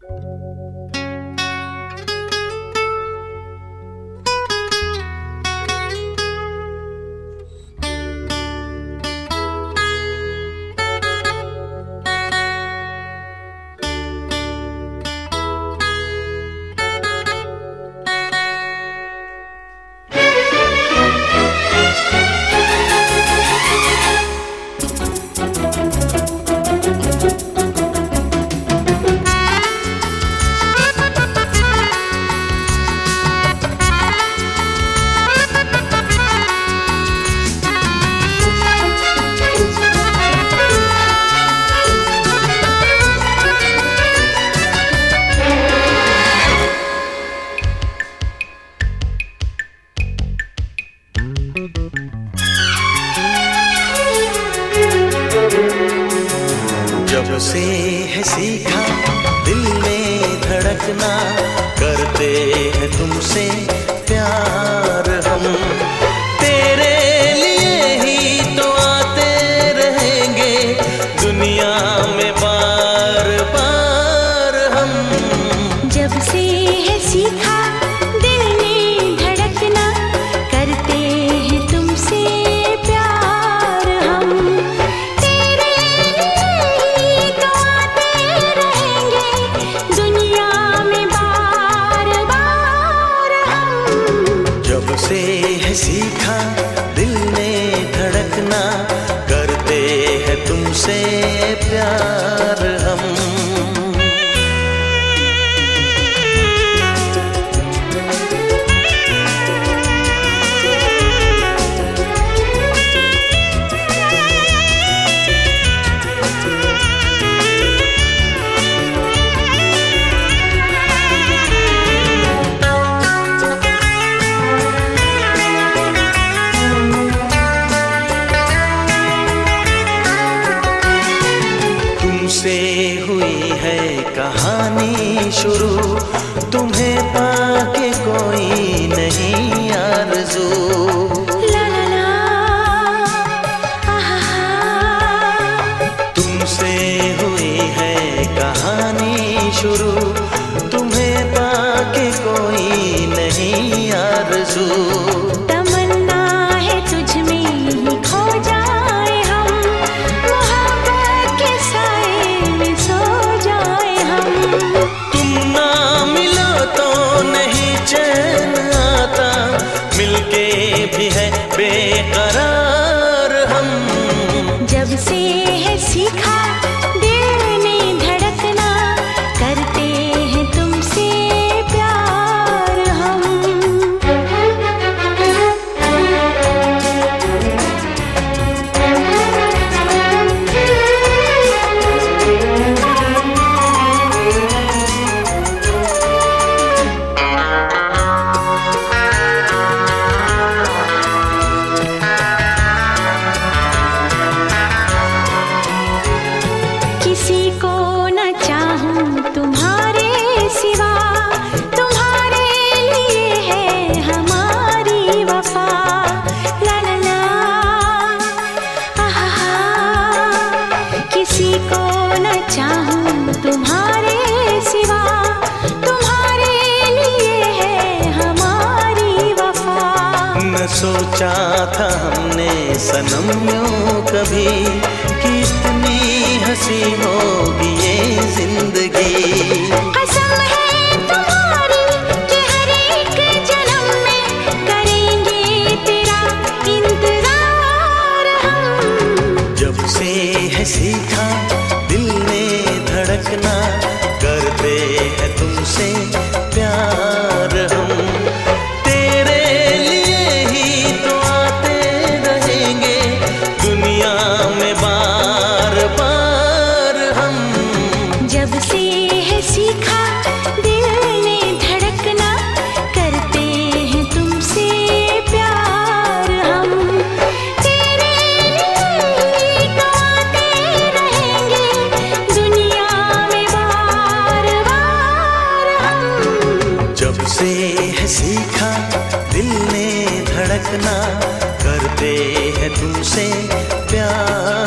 जब से है सीखा दिल में धड़कना, करते हैं तुमसे प्यार हम। तेरे लिए ही तो आते रहेंगे दुनिया में बार बार हम। जब से है सीखा दिल में धड़कना, करते हैं तुमसे प्यार हम। तेरे लिए तो आते रहेंगे दुनिया में बार बार हम। जब से है सीखा दिल में धड़कना, करते हैं तुमसे प्यार हम। तुमसे हुई है कहानी शुरू, तुम्हें पाके कोई नहीं आरज़ू। ला ला ला, आहा। तुमसे हुई है कहानी शुरू, तुम्हें पाके कोई नहीं आरज़ू। तमन्ना है तुझ में ही खो जाए हम, मोहब्बत के साए में सो जाए हम। तुम ना मिलो तो नहीं चैन आता, मिलके भी है बेकरार हम। जब से है सीखा दिल में धड़कना, करते हैं तुमसे प्यार हम। किसी को न चाहूं तुम्हारे सिवा, तुम्हारे लिए है हमारी वफा। ला ला ला, आहा। किसी को न चाहूं तुम्हारे सिवा, तुम्हारे लिए है हमारी वफा। न सोचा था हमने सनम यूं कभी कि इतनी हंसी होगी ये जिंदगी। कसम है तुम्हारी कि हर एक जन्म में करेंगे तेरा इंतजार हम। जब से है सीखा दिल में धड़कना, करते हैं तुमसे प्यार हम। तेरे लिए ही तो आते रहेंगे दुनिया में बार बार हम। जब से है सीखा दिल में धड़कना, करते हैं तुमसे प्यार हम। तेरे लिए तो आते रहेंगे दुनिया में बार बार हम। जब से है सीखा दिल में धड़कना, करते हैं तुमसे प्यार।